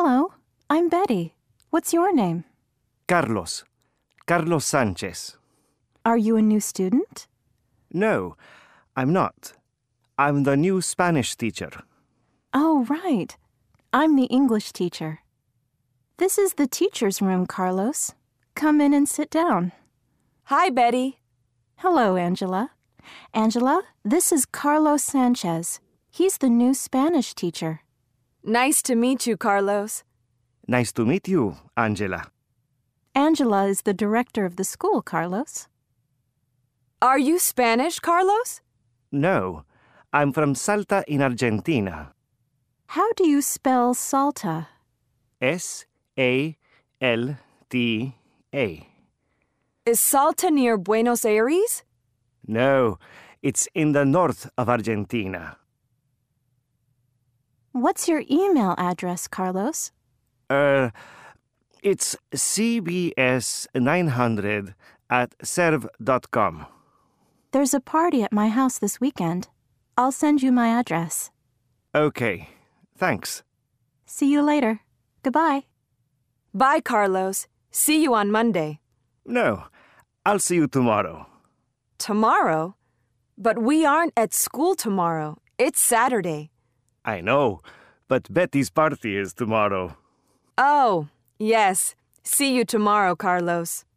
Hello, I'm Betty. What's your name? Carlos. Carlos Sanchez. Are you a new student? No, I'm not. I'm the new Spanish teacher. Oh, right. I'm the English teacher. This is the teacher's room, Carlos. Come in and sit down. Hi, Betty. Hello, Angela. Angela, this is Carlos Sanchez. He's the new Spanish teacher. Nice to meet you, Carlos. Nice to meet you, Angela. Angela is the director of the school, Carlos. Are you Spanish, Carlos? No, I'm from Salta in Argentina. How do you spell Salta? S-A-L-T-A. Is Salta near Buenos Aires? No, it's in the north of Argentina. What's your email address, Carlos? It's cbs900@serv.com. There's a party at my house this weekend. I'll send you my address. Okay, thanks. See you later. Goodbye. Bye, Carlos. See you on Monday. No, I'll see you tomorrow. Tomorrow? But we aren't at school tomorrow. It's Saturday. I know, but Betty's party is tomorrow. Oh, yes. See you tomorrow, Carlos.